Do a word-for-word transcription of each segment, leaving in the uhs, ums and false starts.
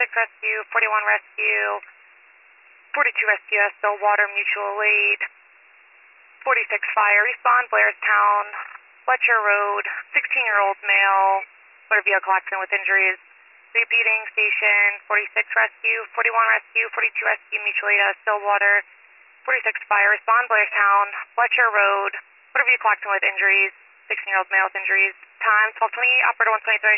twenty-six Rescue, forty-one Rescue, forty-two Rescue, Stillwater Mutual Aid, forty-six Fire, respond Blairstown, Fletcher Road, sixteen-year-old male, motor vehicle accident with injuries. Repeating, station forty-six Rescue, forty-one Rescue, forty-two Rescue, Mutual Aid, Stillwater, forty-six Fire, respond Blairstown, Fletcher Road, motor vehicle accident with injuries, sixteen-year-old male with injuries. Time twelve twenty, operator one twenty-three.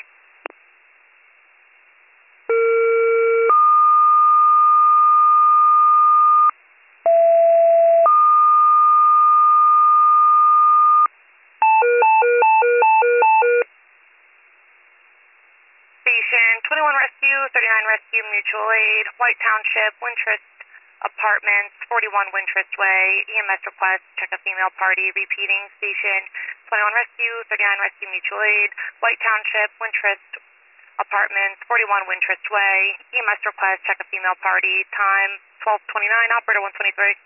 Station twenty-one Rescue, thirty-nine Rescue, Mutual Aid, White Township, Wintrust Apartments, forty-one Wintrust Way, E M S request, check a female party. Repeating, station twenty-one Rescue, thirty-nine Rescue, Mutual Aid, White Township, Wintrust Apartments, forty-one Wintrust Way, E M S request, check a female party. Time twelve twenty-nine, operator one twenty-three.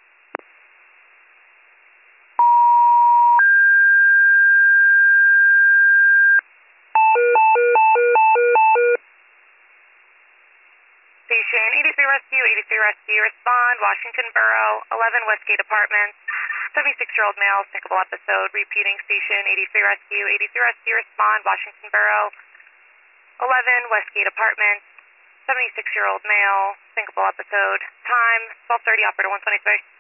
Station eighty-three Rescue, eighty-three Rescue, respond, Washington Borough, eleven Westgate Apartments, seventy-six-year-old male, sinkable episode. Repeating, station eighty-three Rescue, eighty-three Rescue, respond, Washington Borough, eleven Westgate Apartments, seventy-six-year-old male, sinkable episode. Time twelve thirty, operator one twenty-three.